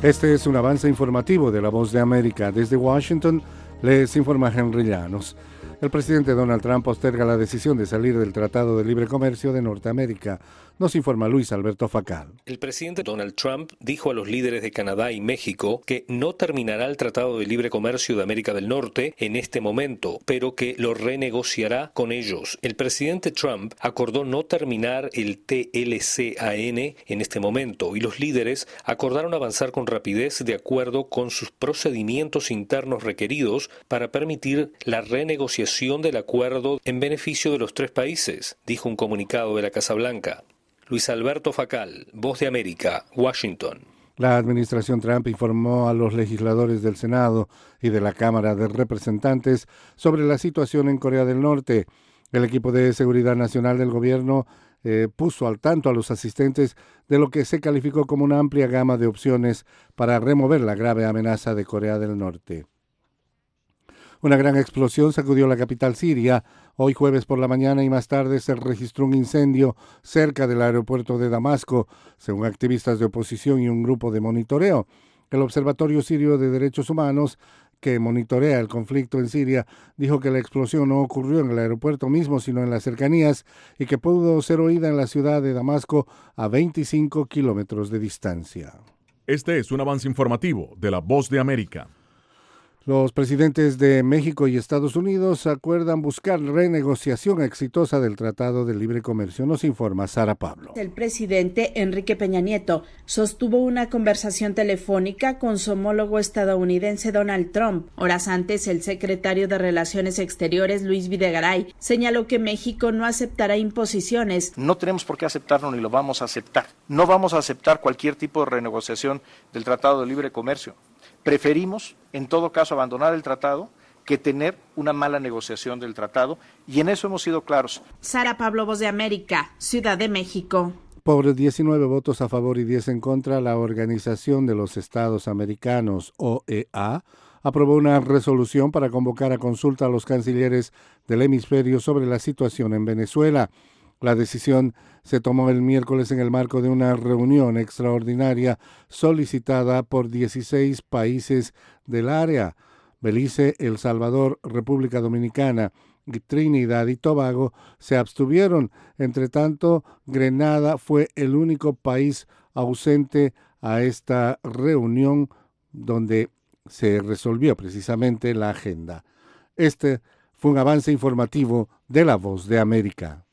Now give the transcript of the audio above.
Este es un avance informativo de La Voz de América. Desde Washington les informa Henry Llanos. El presidente Donald Trump posterga la decisión de salir del Tratado de Libre Comercio de Norteamérica. Nos informa Luis Alberto Facal. El presidente Donald Trump dijo a los líderes de Canadá y México que no terminará el Tratado de Libre Comercio de América del Norte en este momento, pero que lo renegociará con ellos. El presidente Trump acordó no terminar el TLCAN en este momento y los líderes acordaron avanzar con rapidez de acuerdo con sus procedimientos internos requeridos para permitir la renegociación del acuerdo en beneficio de los tres países, dijo un comunicado de la Casa Blanca. Luis Alberto Facal, Voz de América, Washington. La administración Trump informó a los legisladores del Senado y de la Cámara de Representantes sobre la situación en Corea del Norte. El equipo de seguridad nacional del gobierno puso al tanto a los asistentes de lo que se calificó como una amplia gama de opciones para remover la grave amenaza de Corea del Norte. Una gran explosión sacudió la capital siria hoy jueves por la mañana y más tarde se registró un incendio cerca del aeropuerto de Damasco, según activistas de oposición y un grupo de monitoreo. El Observatorio Sirio de Derechos Humanos, que monitorea el conflicto en Siria, dijo que la explosión no ocurrió en el aeropuerto mismo, sino en las cercanías y que pudo ser oída en la ciudad de Damasco a 25 kilómetros de distancia. Este es un avance informativo de La Voz de América. Los presidentes de México y Estados Unidos acuerdan buscar renegociación exitosa del Tratado de Libre Comercio. Nos informa Sara Pablo. El presidente Enrique Peña Nieto sostuvo una conversación telefónica con su homólogo estadounidense Donald Trump. Horas antes, el secretario de Relaciones Exteriores, Luis Videgaray, señaló que México no aceptará imposiciones. No tenemos por qué aceptarlo ni lo vamos a aceptar. No vamos a aceptar cualquier tipo de renegociación del Tratado de Libre Comercio. Preferimos, en todo caso, abandonar el tratado que tener una mala negociación del tratado, y en eso hemos sido claros. Sara Pablo, Voz de América, Ciudad de México. Por 19 votos a favor y 10 en contra, la Organización de los Estados Americanos, OEA, aprobó una resolución para convocar a consulta a los cancilleres del hemisferio sobre la situación en Venezuela. La decisión se tomó el miércoles en el marco de una reunión extraordinaria solicitada por 16 países del área. Belice, El Salvador, República Dominicana y Trinidad y Tobago se abstuvieron. Entre tanto, Grenada fue el único país ausente a esta reunión donde se resolvió precisamente la agenda. Este fue un avance informativo de La Voz de América.